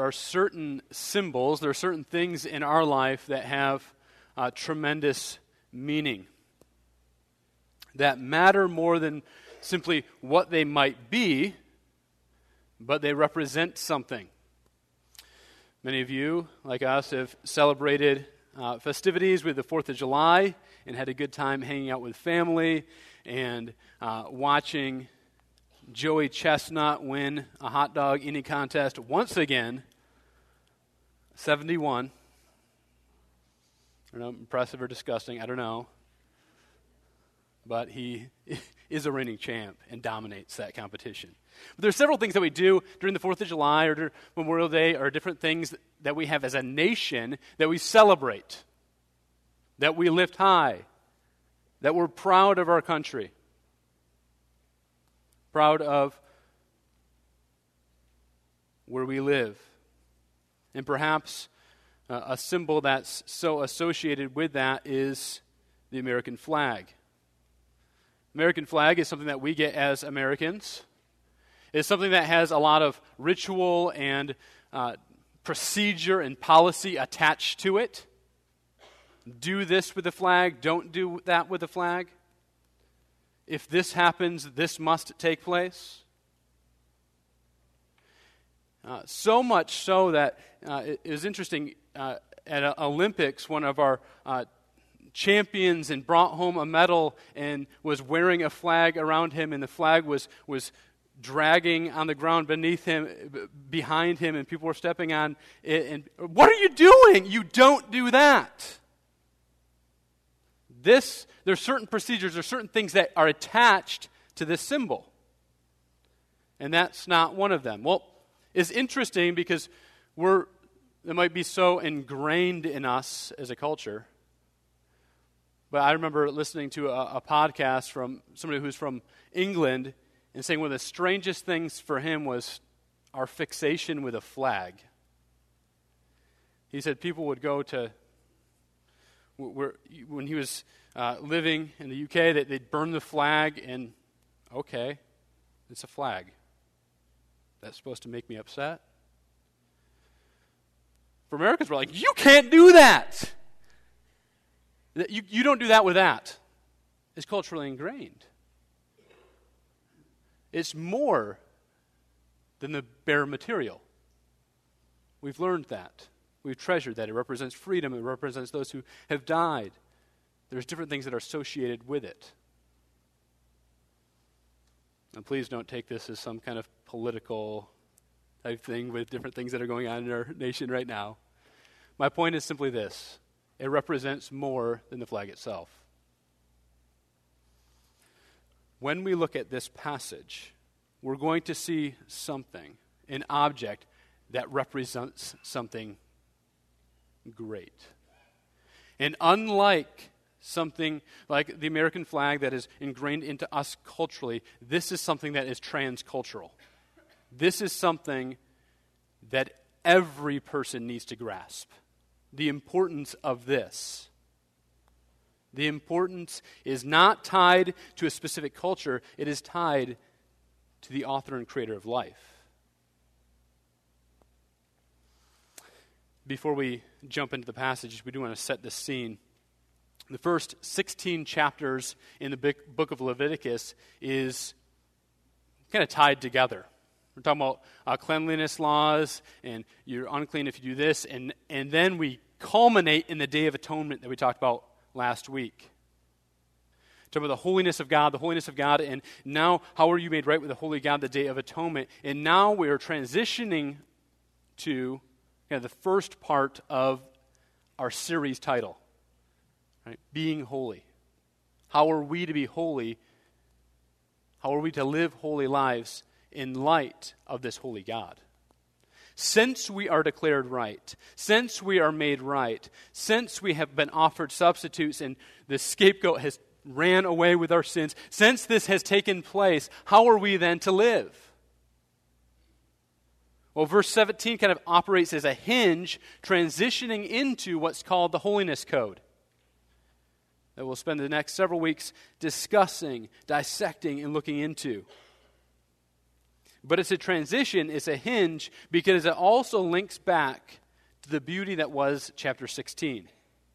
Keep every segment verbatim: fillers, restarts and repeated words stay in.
are certain symbols, there are certain things in our life that have uh, tremendous meaning, that matter more than simply what they might be, but they represent something. Many of you, like us, have celebrated uh, festivities with the fourth of July and had a good time hanging out with family and uh, watching Joey Chestnut win a hot dog eating contest once again, seventy-one. I don't know, impressive or disgusting, I don't know. But he is a reigning champ and dominates that competition. But there are several things that we do during the fourth of July or during Memorial Day, or different things that we have as a nation that we celebrate, that we lift high, that we're proud of our country, proud of where we live. And perhaps uh, a symbol that's so associated with that is the American flag. American flag is something that we get as Americans. It's something that has a lot of ritual and uh, procedure and policy attached to it. Do this with the flag, don't do that with the flag. If this happens, this must take place. Uh, so much so that uh, it, it was interesting, uh, at uh, Olympics, one of our uh, champions and brought home a medal and was wearing a flag around him, and the flag was was dragging on the ground beneath him, behind him, and people were stepping on it. And what are you doing? You don't do that. This, there's certain procedures, there's certain things that are attached to this symbol. And that's not one of them. Well, it's interesting because we're, it might be so ingrained in us as a culture. But I remember listening to a, a podcast from somebody who's from England and saying one of the strangest things for him was our fixation with a flag. He said people would go to, where, when he was uh, living in the U K, that they'd burn the flag, and okay, it's a flag. That's supposed to make me upset? For Americans, we're like, you can't do that! You, you don't do that with that. It's culturally ingrained. It's more than the bare material. We've learned that. We've treasured that. It represents freedom. It represents those who have died. There's different things that are associated with it. And please don't take this as some kind of political type thing with different things that are going on in our nation right now. My point is simply this. It represents more than the flag itself. When we look at this passage, we're going to see something, an object that represents something great. And unlike something like the American flag that is ingrained into us culturally, this is something that is transcultural. This is something that every person needs to grasp. The importance of this. The importance is not tied to a specific culture. It is tied to the author and creator of life. Before we jump into the passage, we do want to set the scene. The first sixteen chapters in the book of Leviticus is kind of tied together. We're talking about uh, cleanliness laws, and you're unclean if you do this, and, and then we culminate in the Day of Atonement that we talked about last week. Talking about the holiness of God, the holiness of God, and now how are you made right with the holy God, the Day of Atonement. And now we are transitioning to you know, the first part of our series title, right? Being holy. How are we to be holy? How are we to live holy lives in light of this holy God? Since we are declared right, since we are made right, since we have been offered substitutes and the scapegoat has ran away with our sins, since this has taken place, how are we then to live? Well, verse seventeen kind of operates as a hinge transitioning into what's called the Holiness Code that we'll spend the next several weeks discussing, dissecting, and looking into. But it's a transition, it's a hinge, because it also links back to the beauty that was chapter sixteen.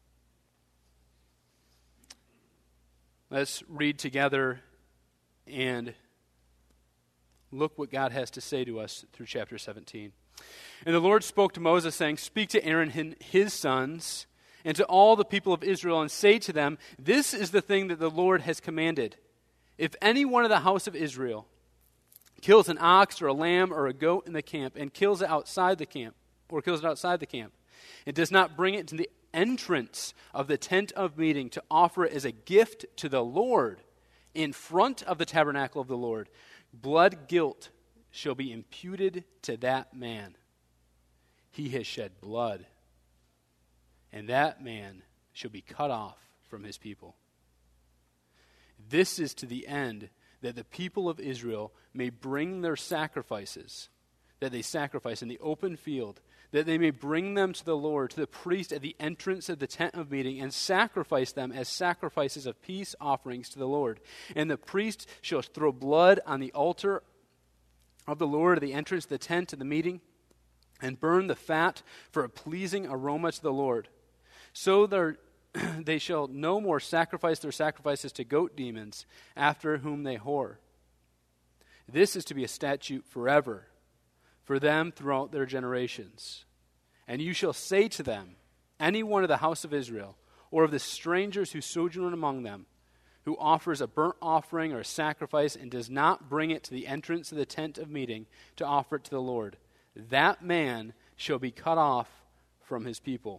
Let's read together and look what God has to say to us through chapter seventeen. And the Lord spoke to Moses, saying, "Speak to Aaron and his sons, and to all the people of Israel, and say to them, this is the thing that the Lord has commanded. If any one of the house of Israel kills an ox or a lamb or a goat in the camp, and kills it outside the camp, or kills it outside the camp, and does not bring it to the entrance of the tent of meeting to offer it as a gift to the Lord in front of the tabernacle of the Lord, blood guilt shall be imputed to that man. He has shed blood, and that man shall be cut off from his people. This is to the end that the people of Israel may bring their sacrifices, that they sacrifice in the open field, that they may bring them to the Lord, to the priest at the entrance of the tent of meeting, and sacrifice them as sacrifices of peace offerings to the Lord. And the priest shall throw blood on the altar of the Lord at the entrance of the tent of the meeting, and burn the fat for a pleasing aroma to the Lord. So there, they shall no more sacrifice their sacrifices to goat demons, after whom they whore. This is to be a statute forever, for them throughout their generations. And you shall say to them, any one of the house of Israel, or of the strangers who sojourn among them, who offers a burnt offering or a sacrifice and does not bring it to the entrance of the tent of meeting to offer it to the Lord, that man shall be cut off from his people.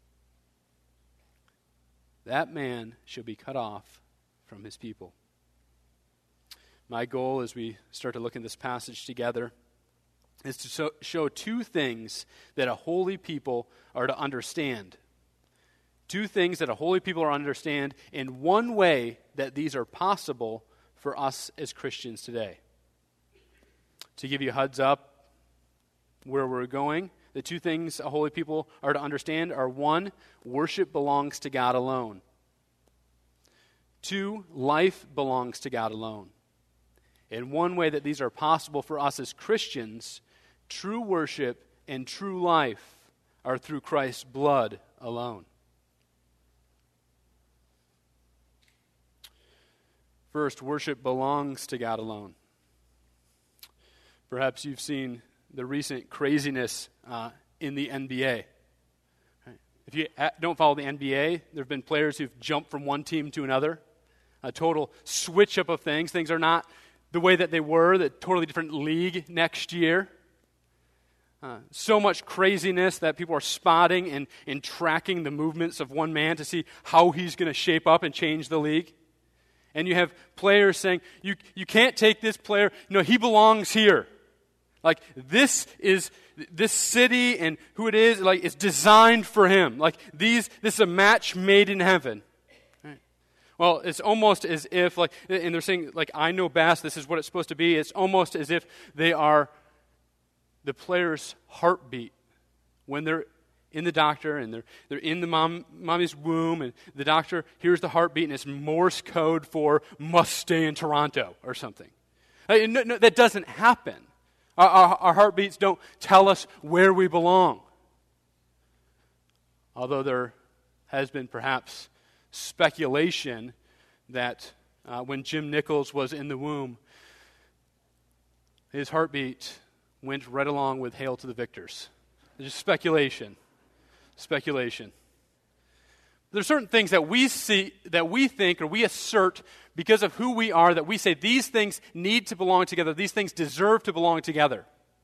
That man shall be cut off from his people. My goal as we start to look in this passage together is to so, show two things that a holy people are to understand. Two things that a holy people are to understand in one way that these are possible for us as Christians today. To give you a heads up where we're going, the two things a holy people are to understand are, one, worship belongs to God alone. Two, life belongs to God alone. In one way that these are possible for us as Christians, true worship and true life are through Christ's blood alone. First, worship belongs to God alone. Perhaps you've seen the recent craziness uh, in the N B A. Right? If you don't follow the N B A, there have been players who've jumped from one team to another. A total switch up of things. Things are not the way that they were, the totally different league next year. Uh, so much craziness that people are spotting and, and tracking the movements of one man to see how he's going to shape up and change the league. And you have players saying, you, you can't take this player, no, he belongs here. Like, this is, this city and who it is, like, it's designed for him. Like, these, this is a match made in heaven. Right. Well, it's almost as if, like, and they're saying, like, I know best, this is what it's supposed to be. It's almost as if they are the player's heartbeat when they're in the doctor and they're they're in the mom mommy's womb, and the doctor hears the heartbeat and it's Morse code for must stay in Toronto or something. Uh, no, no, that doesn't happen. Our, our, our heartbeats don't tell us where we belong. Although there has been perhaps speculation that uh, when Jim Nichols was in the womb, his heartbeat went right along with Hail to the Victors. There's just speculation. Speculation. There are certain things that we see, that we think, or we assert because of who we are, that we say these things need to belong together. These things deserve to belong together.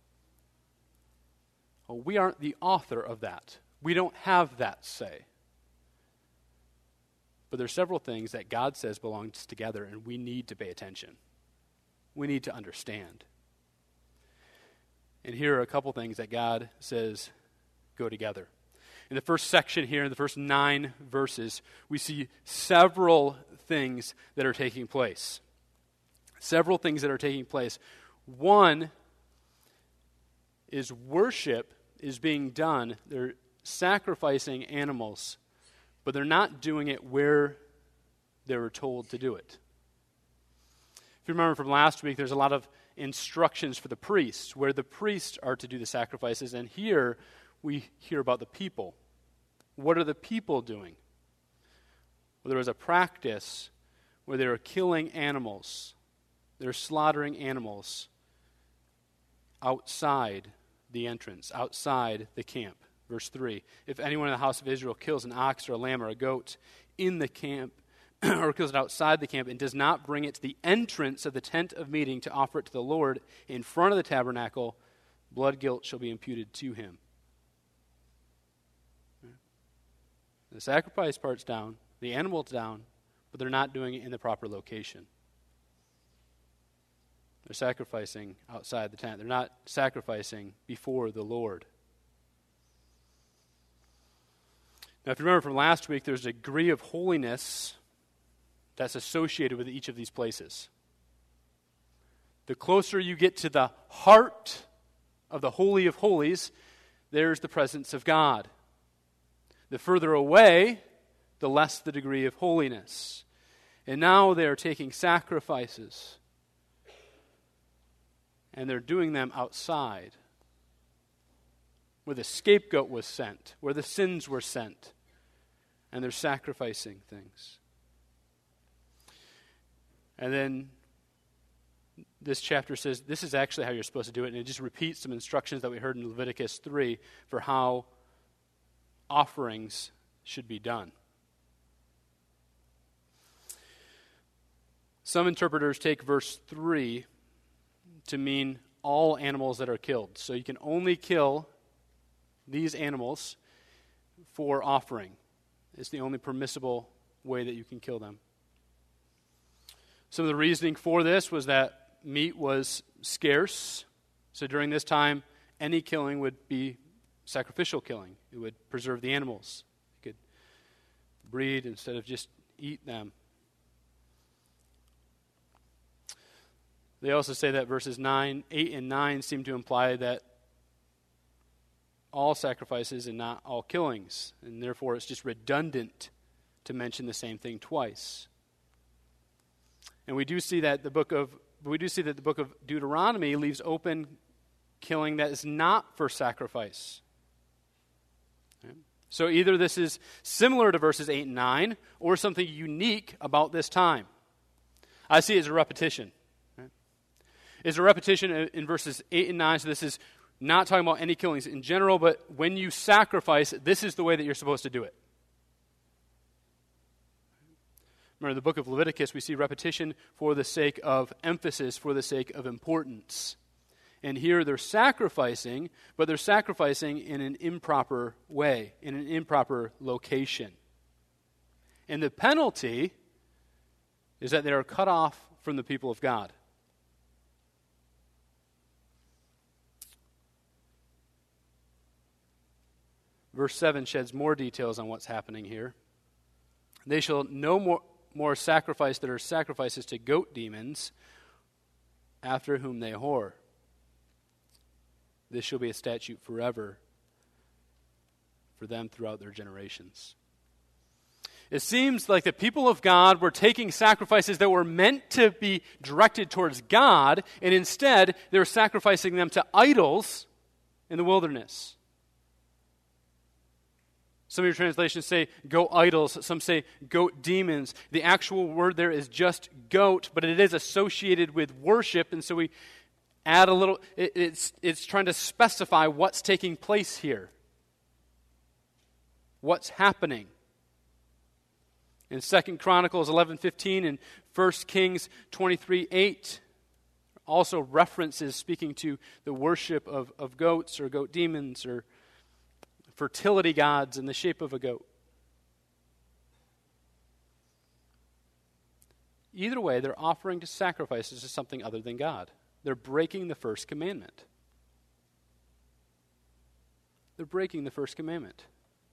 Well, we aren't the author of that. We don't have that say. But there are several things that God says belongs together, and we need to pay attention. We need to understand. And here are a couple things that God says go together. In the first section here, in the first nine verses, we see several things that are taking place. Several things that are taking place. One is worship is being done. They're sacrificing animals, but they're not doing it where they were told to do it. If you remember from last week, there's a lot of instructions for the priests, where the priests are to do the sacrifices, and here we hear about the people. What are the people doing? Well, there was a practice where they were killing animals. They're slaughtering animals outside the entrance, outside the camp. Verse three, if anyone in the house of Israel kills an ox or a lamb or a goat in the camp, or kills it outside the camp, and does not bring it to the entrance of the tent of meeting to offer it to the Lord in front of the tabernacle, blood guilt shall be imputed to him. The sacrifice part's down, the animal's down, but they're not doing it in the proper location. They're sacrificing outside the tent. They're not sacrificing before the Lord. Now, if you remember from last week, there's a degree of holiness that's associated with each of these places. The closer you get to the heart of the Holy of Holies, there's the presence of God. The further away, the less the degree of holiness. And now they're taking sacrifices, and they're doing them outside, where the scapegoat was sent, where the sins were sent, and they're sacrificing things. And then this chapter says this is actually how you're supposed to do it, and it just repeats some instructions that we heard in Leviticus three for how offerings should be done. Some interpreters take verse three to mean all animals that are killed. So you can only kill these animals for offering. It's the only permissible way that you can kill them. Some of the reasoning for this was that meat was scarce. So during this time, any killing would be sacrificial killing. It would preserve the animals. You could breed instead of just eat them. They also say that verses nine, eight and nine seem to imply that all sacrifices and not all killings, and therefore it's just redundant to mention the same thing twice. And we do see that the book of we do see that the book of Deuteronomy leaves open killing that is not for sacrifice. Okay? So either this is similar to verses eight and nine, or something unique about this time. I see it as a repetition. Right? It's a repetition in verses eight and nine, so this is not talking about any killings in general, but when you sacrifice, this is the way that you're supposed to do it. Remember, in the book of Leviticus, we see repetition for the sake of emphasis, for the sake of importance. And here they're sacrificing, but they're sacrificing in an improper way, in an improper location. And the penalty is that they are cut off from the people of God. Verse seven sheds more details on what's happening here. They shall no more, more sacrifice that are sacrifices to goat demons, after whom they whore. This shall be a statute forever for them throughout their generations. It seems like the people of God were taking sacrifices that were meant to be directed towards God, and instead they were sacrificing them to idols in the wilderness. Some of your translations say goat idols. Some say goat demons. The actual word there is just goat, but it is associated with worship, and so we add a little, it, it's, it's trying to specify what's taking place here. What's happening. In Second Chronicles eleven fifteen and First Kings twenty-three eight, also references speaking to the worship of, of goats or goat demons or fertility gods in the shape of a goat. Either way, they're offering to sacrifices to something other than God. They're breaking the first commandment. They're breaking the first commandment.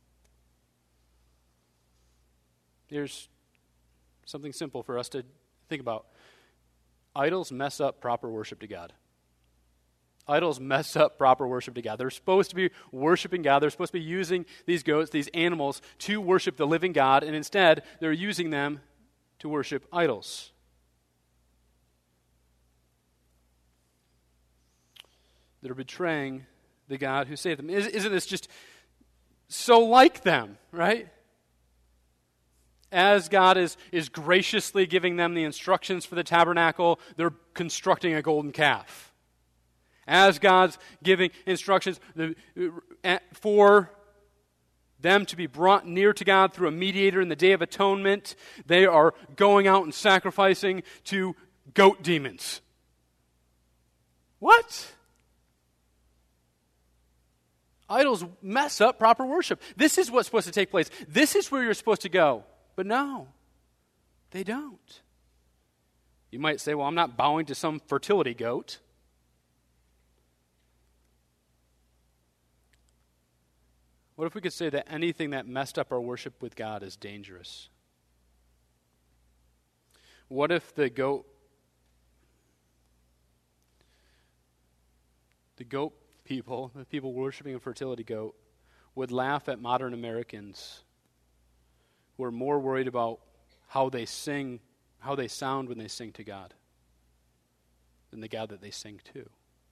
Here's something simple for us to think about. Idols mess up proper worship to God. Idols mess up proper worship to God. They're supposed to be worshiping God. They're supposed to be using these goats, these animals, to worship the living God, and instead they're using them to worship idols. They're betraying the God who saved them. Isn't this just so like them, right? As God is, is graciously giving them the instructions for the tabernacle, they're constructing a golden calf. As God's giving instructions for them to be brought near to God through a mediator in the Day of Atonement, they are going out and sacrificing to goat demons. What? Idols mess up proper worship. This is what's supposed to take place. This is where you're supposed to go. But no, they don't. You might say, well, I'm not bowing to some fertility goat. What if we could say that anything that messed up our worship with God is dangerous? What if the goat, the goat people, the people worshiping a fertility goat, would laugh at modern Americans who are more worried about how they sing, how they sound when they sing to God than the God that they sing to?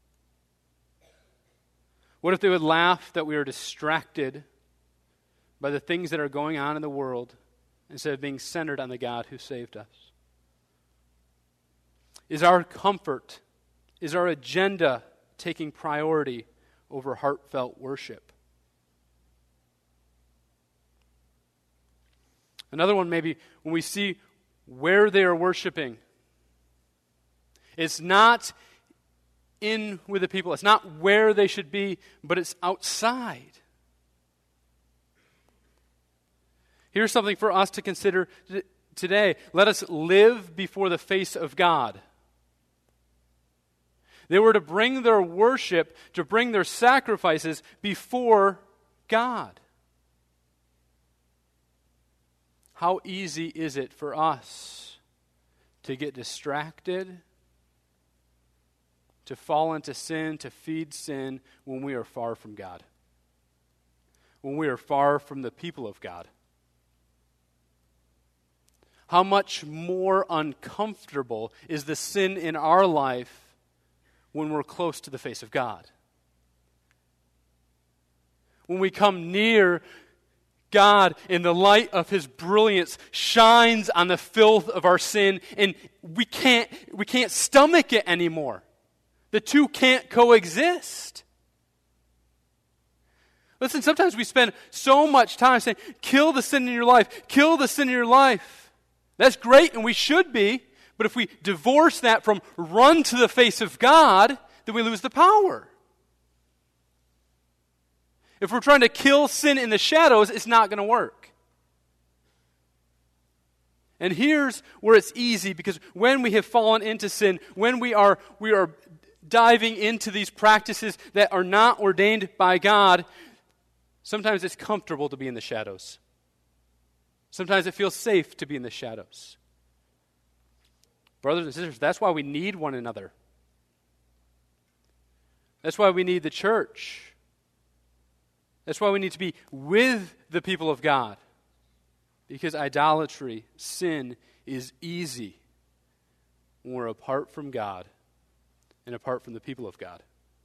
What if they would laugh that we are distracted by the things that are going on in the world instead of being centered on the God who saved us? Is our comfort, is our agenda taking priority over heartfelt worship? Another one, maybe when we see where they are worshiping, it's not in with the people. It's not where they should be, but it's outside. Here's something for us to consider t- today. Let us live before the face of God. They were to bring their worship, to bring their sacrifices before God. How easy is it for us to get distracted, to fall into sin, to feed sin when we are far from God, when we are far from the people of God? How much more uncomfortable is the sin in our life when we're close to the face of God? When we come near God in the light of His brilliance shines on the filth of our sin, and we can't we can't stomach it anymore. The two can't coexist. Listen, sometimes we spend so much time saying, kill the sin in your life, kill the sin in your life. That's great, and we should be, but if we divorce that from run to the face of God, then we lose the power. If we're trying to kill sin in the shadows, it's not going to work. And here's where it's easy, because when we have fallen into sin, when we are we are diving into these practices that are not ordained by God, sometimes it's comfortable to be in the shadows. Sometimes it feels safe to be in the shadows. Brothers and sisters, that's why we need one another. That's why we need the church. That's why we need to be with the people of God. Because idolatry, sin, is easy when we're apart from God and apart from the people of God.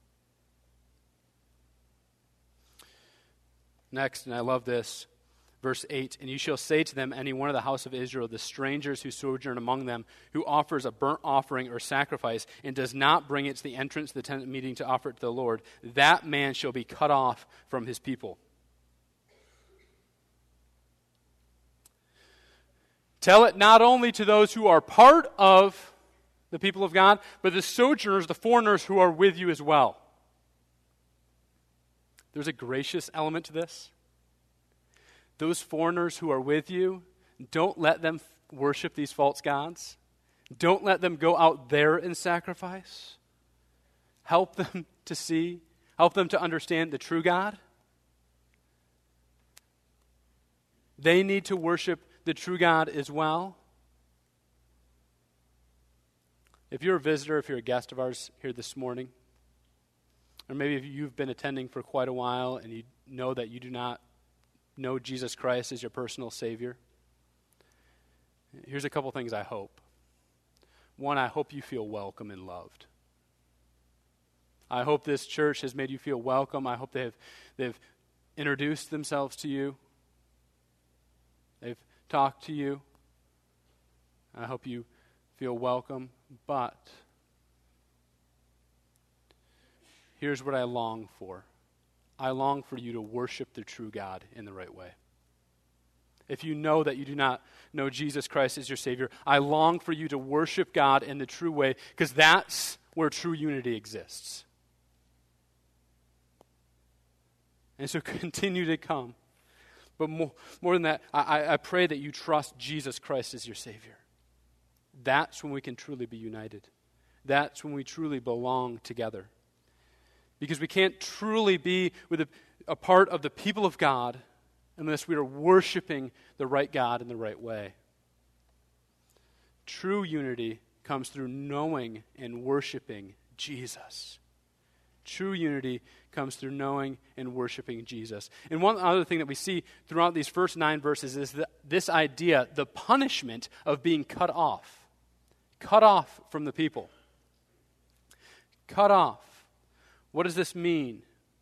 Next, and I love this, verse eight, and you shall say to them, any one of the house of Israel, the strangers who sojourn among them, who offers a burnt offering or sacrifice, and does not bring it to the entrance of the tent meeting to offer it to the Lord, that man shall be cut off from his people. Tell it not only to those who are part of the people of God, but the sojourners, the foreigners who are with you as well. There's a gracious element to this. Those foreigners who are with you, don't let them worship these false gods. Don't let them go out there and sacrifice. Help them to see, help them to understand the true God. They need to worship the true God as well. If you're a visitor, if you're a guest of ours here this morning, or maybe if you've been attending for quite a while and you know that you do not know Jesus Christ as your personal Savior, here's a couple things I hope. One, I hope you feel welcome and loved. I hope this church has made you feel welcome. I hope they've, they've introduced themselves to you. They've talked to you. I hope you feel welcome. But here's what I long for. I long for you to worship the true God in the right way. If you know that you do not know Jesus Christ as your Savior, I long for you to worship God in the true way, because that's where true unity exists. And so continue to come. But more, more than that, I, I pray that you trust Jesus Christ as your Savior. That's when we can truly be united. That's when we truly belong together. Because we can't truly be with a, a part of the people of God unless we are worshiping the right God in the right way. True unity comes through knowing and worshiping Jesus. True unity comes through knowing and worshiping Jesus. And one other thing that we see throughout these first nine verses is that this idea, the punishment of being cut off. Cut off from the people. Cut off. What does this mean?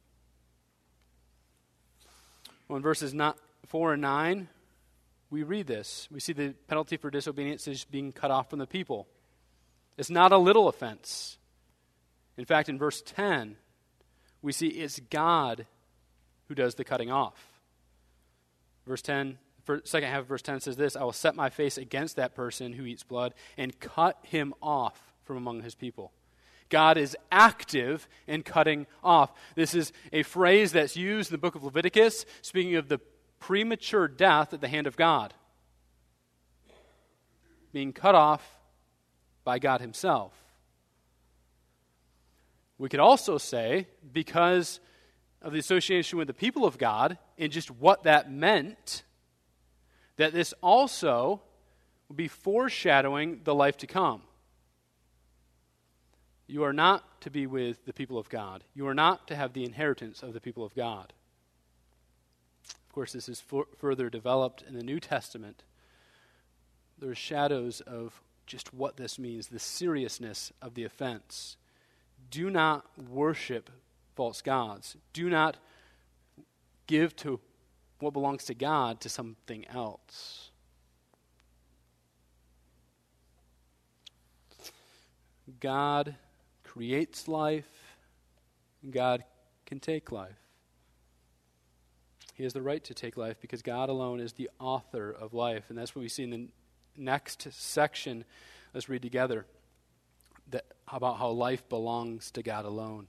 Well, in verses not, four and nine, we read this. We see the penalty for disobedience is being cut off from the people. It's not a little offense. In fact, in verse ten, we see it's God who does the cutting off. Verse ten, second half of verse ten says this, I will set my face against that person who eats blood and cut him off from among his people. God is active in cutting off. This is a phrase that's used in the book of Leviticus, speaking of the premature death at the hand of God. Being cut off by God himself. We could also say, because of the association with the people of God, and just what that meant, that this also will be foreshadowing the life to come. You are not to be with the people of God. You are not to have the inheritance of the people of God. Of course, this is for, further developed in the New Testament. There are shadows of just what this means, the seriousness of the offense. Do not worship false gods. Do not give to what belongs to God to something else. God creates life. God can take life. He has the right to take life because God alone is the author of life. And that's what we see in the next section. Let's read together that, about how life belongs to God alone.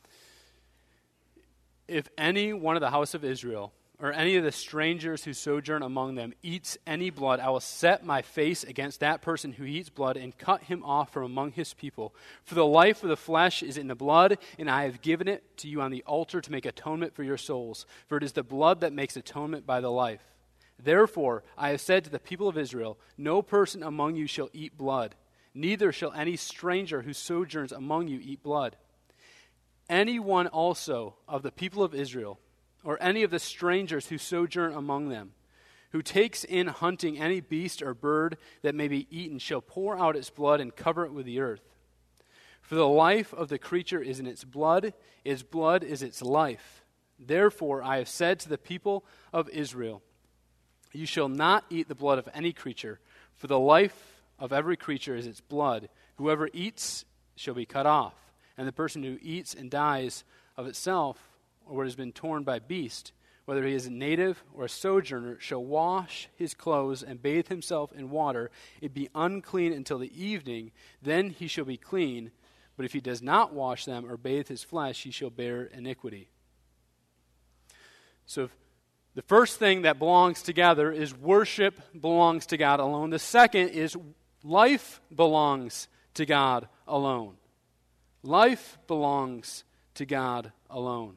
If any one of the house of Israel or any of the strangers who sojourn among them eats any blood, I will set my face against that person who eats blood and cut him off from among his people. For the life of the flesh is in the blood, and I have given it to you on the altar to make atonement for your souls. For it is the blood that makes atonement by the life. Therefore, I have said to the people of Israel, no person among you shall eat blood, neither shall any stranger who sojourns among you eat blood. Anyone also of the people of Israel, or any of the strangers who sojourn among them, who takes in hunting any beast or bird that may be eaten, shall pour out its blood and cover it with the earth. For the life of the creature is in its blood, its blood is its life. Therefore I have said to the people of Israel, you shall not eat the blood of any creature, for the life of every creature is its blood. Whoever eats shall be cut off, and the person who eats and dies of itself, or what has been torn by beast, whether he is a native or a sojourner, shall wash his clothes and bathe himself in water. It be unclean until the evening, then he shall be clean. But if he does not wash them or bathe his flesh, he shall bear iniquity. So if the first thing that belongs together is worship belongs to God alone. The second is life belongs to God alone. Life belongs to God alone.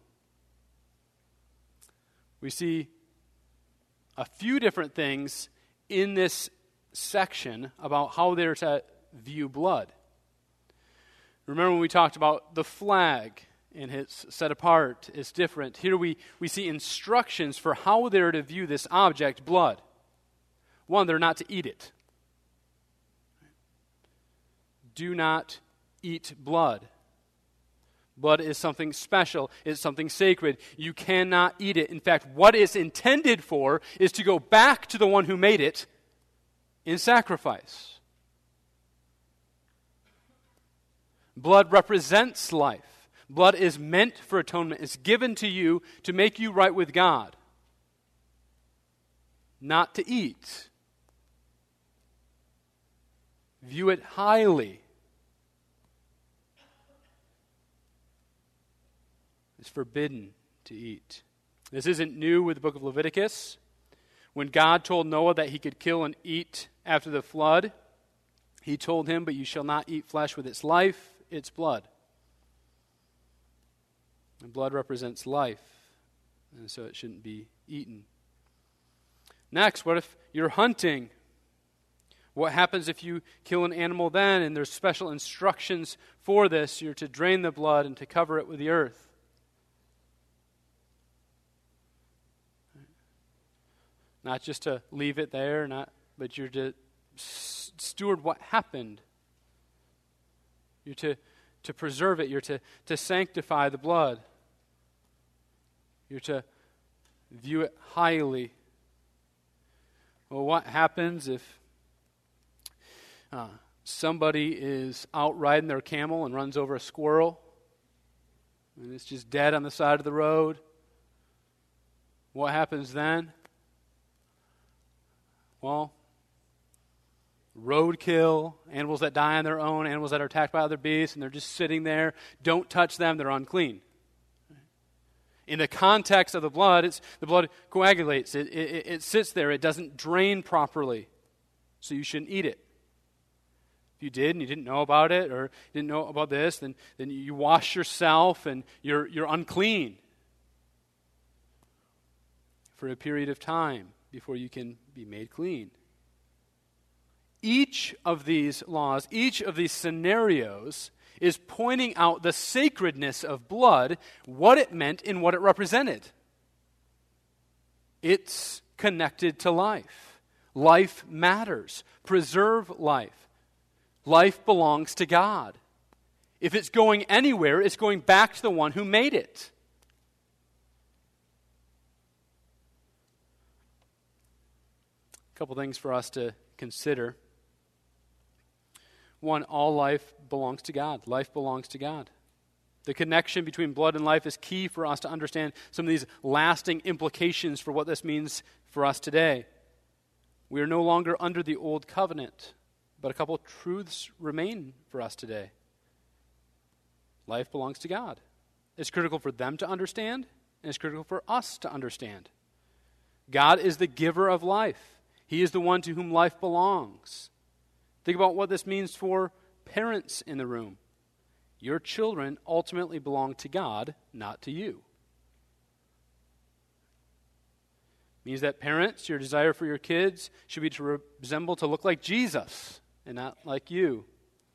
We see a few different things in this section about how they're to view blood. Remember when we talked about the flag and it's set apart, it's different. Here we, we see instructions for how they're to view this object, blood. One, they're not to eat it. Do not eat blood. Blood is something special. It's something sacred. You cannot eat it. In fact, what it's intended for is to go back to the one who made it in sacrifice. Blood represents life. Blood is meant for atonement. It's given to you to make you right with God, not to eat. View it highly. It's forbidden to eat. This isn't new with the book of Leviticus. When God told Noah that he could kill and eat after the flood, he told him, "But you shall not eat flesh with its life, its blood." And blood represents life, and so it shouldn't be eaten. Next, what if you're hunting? What happens if you kill an animal then? And there's special instructions for this. You're to drain the blood and to cover it with the earth. Not just to leave it there, not, but you're to steward what happened. You're to, to preserve it. You're to, to sanctify the blood. You're to view it highly. Well, what happens if uh, somebody is out riding their camel and runs over a squirrel and it's just dead on the side of the road? What happens then? Well, roadkill, animals that die on their own, animals that are attacked by other beasts, and they're just sitting there. Don't touch them, they're unclean. In the context of the blood, it's the blood coagulates. It, it, it sits there. It doesn't drain properly, so you shouldn't eat it. If you did and you didn't know about it, or didn't know about this, then, then you wash yourself and you're, you're unclean for a period of time before you can be made clean. Each of these laws, each of these scenarios is pointing out the sacredness of blood, what it meant and what it represented. It's connected to life. Life matters. Preserve life. Life belongs to God. If it's going anywhere, it's going back to the one who made it. A couple things for us to consider. One, all life belongs to God. Life belongs to God. The connection between blood and life is key for us to understand some of these lasting implications for what this means for us today. We are no longer under the old covenant, but a couple of truths remain for us today. Life belongs to God. It's critical for them to understand, and it's critical for us to understand. God is the giver of life. He is the one to whom life belongs. Think about what this means for parents in the room. Your children ultimately belong to God, not to you. It means that parents, your desire for your kids should be to resemble, to look like Jesus and not like you.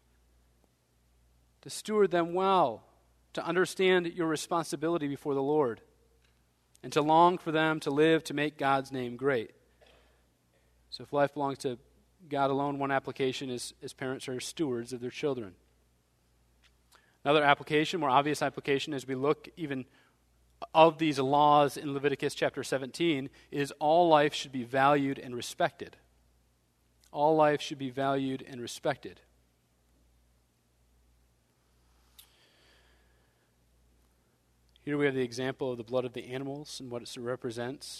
To steward them well, to understand your responsibility before the Lord, and to long for them to live to make God's name great. So if life belongs to God alone, one application is, is parents are stewards of their children. Another application, more obvious application, as we look even of these laws in Leviticus chapter seventeen, is all life should be valued and respected. All life should be valued and respected. Here we have the example of the blood of the animals and what it represents.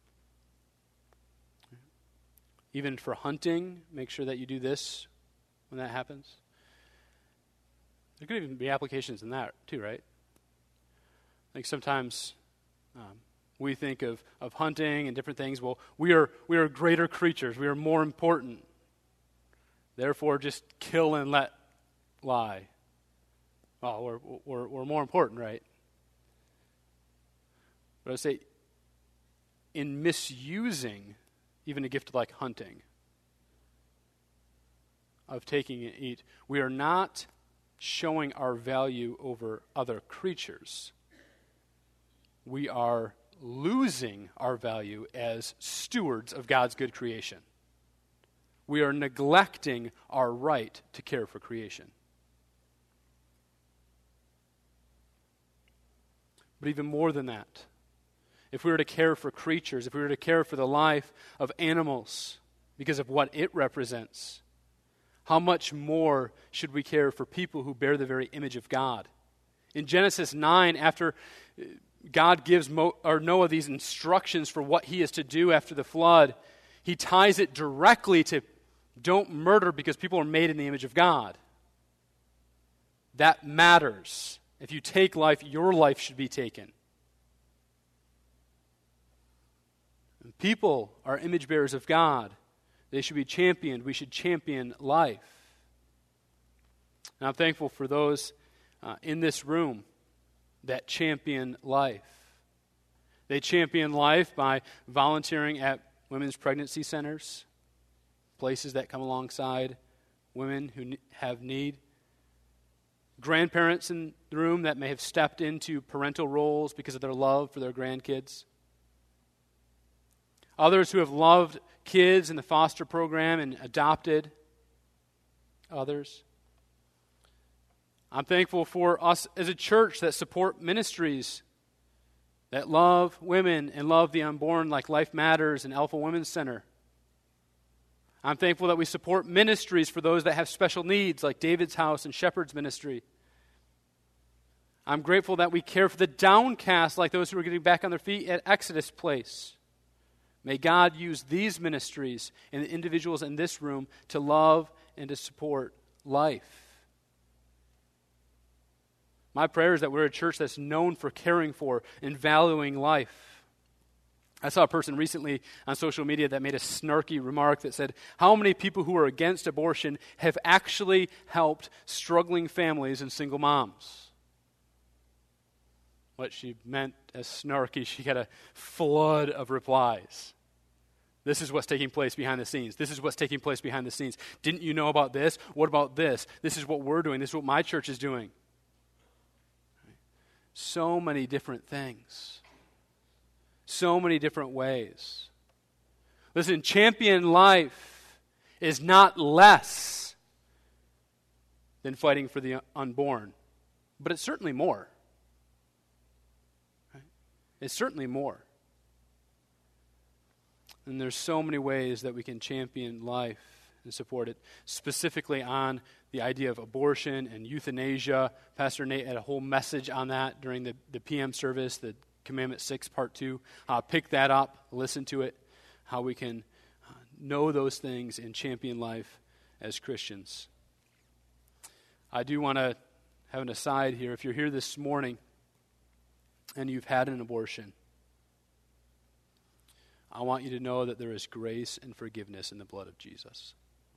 Even for hunting, make sure that you do this when that happens. There could even be applications in that too, right? Like sometimes um, we think of, of hunting and different things. Well, we are we are greater creatures. We are more important. Therefore, just kill and let lie. Well, we're we're, we're more important, right? But I say, in misusing even a gift like hunting, of taking and eat, we are not showing our value over other creatures. We are losing our value as stewards of God's good creation. We are neglecting our right to care for creation. But even more than that, if we were to care for creatures, if we were to care for the life of animals because of what it represents, how much more should we care for people who bear the very image of God? In Genesis nine, after God gives Mo, or Noah these instructions for what he is to do after the flood, he ties it directly to don't murder because people are made in the image of God. That matters. If you take life, your life should be taken. And people are image bearers of God. They should be championed. We should champion life. And I'm thankful for those uh, in this room that champion life. They champion life by volunteering at women's pregnancy centers, places that come alongside women who have need. Grandparents in the room that may have stepped into parental roles because of their love for their grandkids. Others who have loved kids in the foster program and adopted others. I'm thankful for us as a church that support ministries that love women and love the unborn, like Life Matters and Alpha Women's Center. I'm thankful that we support ministries for those that have special needs, like David's House and Shepherd's Ministry. I'm grateful that we care for the downcast, like those who are getting back on their feet at Exodus Place. May God use these ministries and the individuals in this room to love and to support life. My prayer is that we're a church that's known for caring for and valuing life. I saw a person recently on social media that made a snarky remark that said, how many people who are against abortion have actually helped struggling families and single moms? What she meant as snarky, she got a flood of replies. This is what's taking place behind the scenes. This is what's taking place behind the scenes. Didn't you know about this? What about this? This is what we're doing. This is what my church is doing. So many different things. So many different ways. Listen, champion life is not less than fighting for the unborn, but it's certainly more. Right? It's certainly more. And there's so many ways that we can champion life and support it, specifically on the idea of abortion and euthanasia. Pastor Nate had a whole message on that during the, the P M service, the Commandment six, Part two. Uh, pick that up, listen to it, how we can uh, know those things and champion life as Christians. I do want to have an aside here. If you're here this morning and you've had an abortion, I want you to know that there is grace and forgiveness in the blood of Jesus.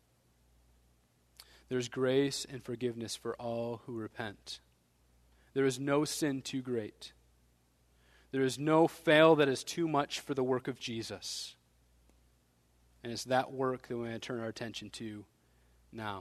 There's grace and forgiveness for all who repent. There is no sin too great. There is no fail that is too much for the work of Jesus. And it's that work that we're going to turn our attention to now.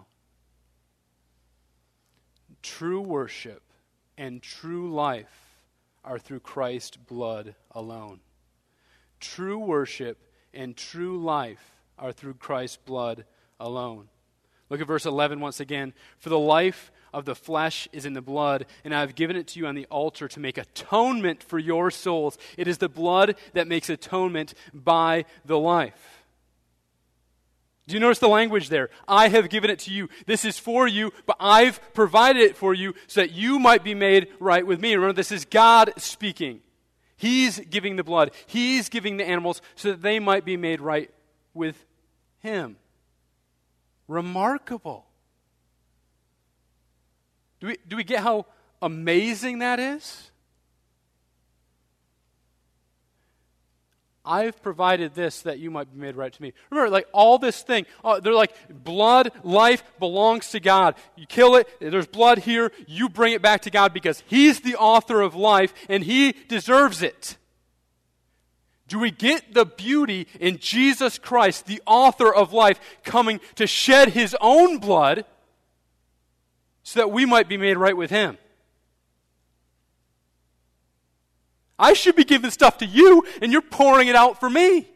True worship and true life are through Christ's blood alone. True worship and true life are through Christ's blood alone. Look at verse eleven once again. For the life of the flesh is in the blood, and I have given it to you on the altar to make atonement for your souls. It is the blood that makes atonement by the life. Do you notice the language there? I have given it to you. This is for you, but I've provided it for you so that you might be made right with me. Remember, this is God speaking. He's giving the blood. He's giving the animals so that they might be made right with Him. Remarkable. Do we, do we get how amazing that is? I've provided this that you might be made right to me. Remember, like all this thing, uh, they're like blood, life belongs to God. You kill it, there's blood here, you bring it back to God because He's the author of life and He deserves it. Do we get the beauty in Jesus Christ, the author of life, coming to shed His own blood so that we might be made right with Him? I should be giving stuff to you, and you're pouring it out for me.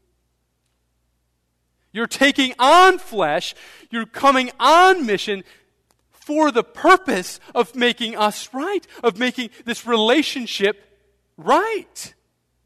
You're taking on flesh, you're coming on mission for the purpose of making us right, of making this relationship right.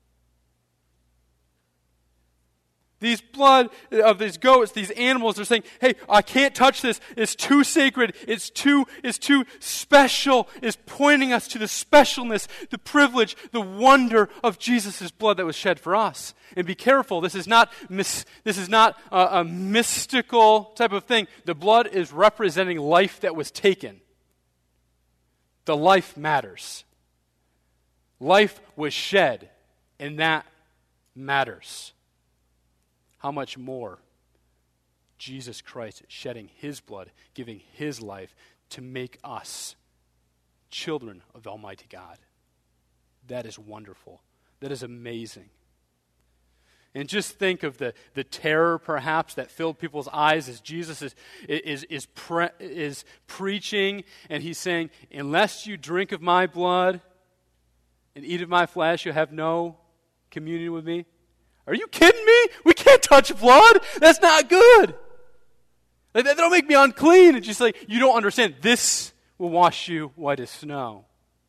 These blood of these goats, these animals, they're saying, hey, I can't touch this. It's too sacred. It's too, it's too special. It's pointing us to the specialness, the privilege, the wonder of Jesus' blood that was shed for us. And be careful, this is not, mis- this is not a, a mystical type of thing. The blood is representing life that was taken. The life matters. Life was shed, and that matters. How much more Jesus Christ shedding his blood, giving his life to make us children of Almighty God. That is wonderful. That is amazing. And just think of the, the terror, perhaps, that filled people's eyes as Jesus is, is, is, pre- is preaching, and he's saying, unless you drink of my blood and eat of my flesh, you have no communion with me. Are you kidding me? We can't touch blood. That's not good. Like, that'll make me unclean. It's just like, you don't understand. This will wash you white as snow.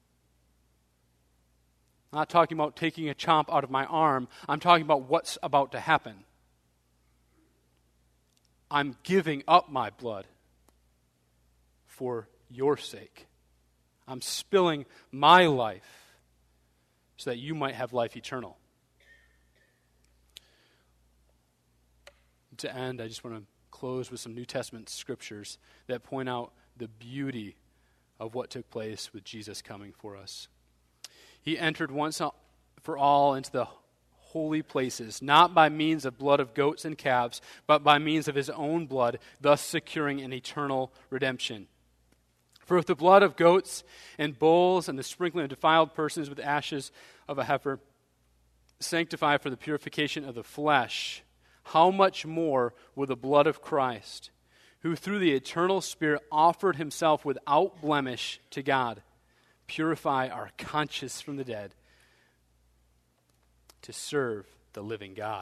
I'm not talking about taking a chomp out of my arm. I'm talking about what's about to happen. I'm giving up my blood for your sake. I'm spilling my life so that you might have life eternal. To end, I just want to close with some New Testament scriptures that point out the beauty of what took place with Jesus coming for us. He entered once for all into the holy places, not by means of blood of goats and calves, but by means of his own blood, thus securing an eternal redemption. For if the blood of goats and bulls and the sprinkling of defiled persons with ashes of a heifer sanctify for the purification of the flesh, how much more will the blood of Christ, who through the eternal Spirit offered himself without blemish to God, purify our conscience from the dead to serve the living God.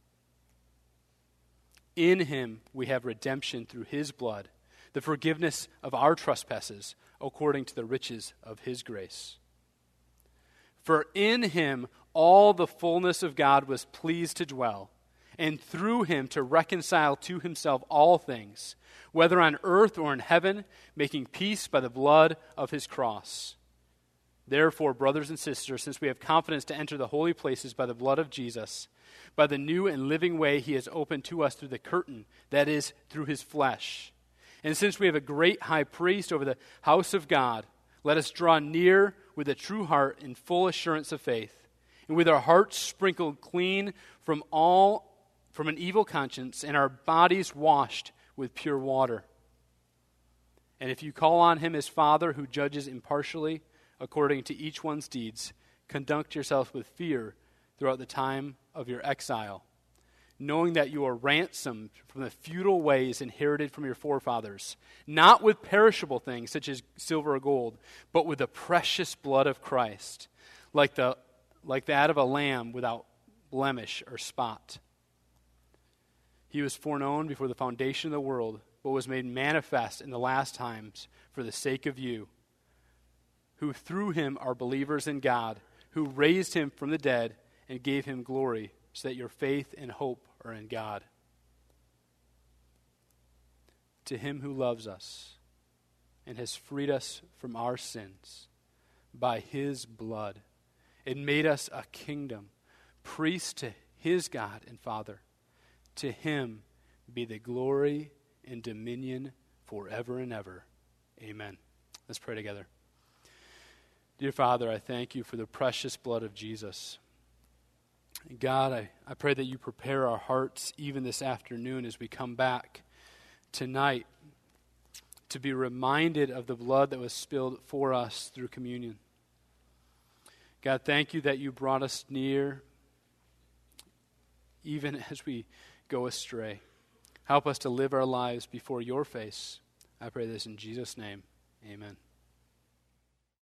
In him we have redemption through his blood, the forgiveness of our trespasses according to the riches of his grace. For in him all the fullness of God was pleased to dwell, and through him to reconcile to himself all things, whether on earth or in heaven, making peace by the blood of his cross. Therefore, brothers and sisters, since we have confidence to enter the holy places by the blood of Jesus, by the new and living way he has opened to us through the curtain, that is, through his flesh. And since we have a great high priest over the house of God, let us draw near with a true heart in full assurance of faith, and with our hearts sprinkled clean from all from an evil conscience, and our bodies washed with pure water. And if you call on him as Father who judges impartially according to each one's deeds, conduct yourself with fear throughout the time of your exile, knowing that you are ransomed from the futile ways inherited from your forefathers, not with perishable things such as silver or gold, but with the precious blood of Christ, like the like that of a lamb without blemish or spot. He was foreknown before the foundation of the world, but was made manifest in the last times for the sake of you, who through him are believers in God, who raised him from the dead and gave him glory, so that your faith and hope are in God. To him who loves us and has freed us from our sins by his blood and made us a kingdom, priests to his God and Father, to him be the glory and dominion forever and ever. Amen. Let's pray together. Dear Father, I thank you for the precious blood of Jesus. God, I, I pray that you prepare our hearts even this afternoon as we come back tonight to be reminded of the blood that was spilled for us through communion. God, thank you that you brought us near even as we go astray. Help us to live our lives before your face. I pray this in Jesus' name. Amen.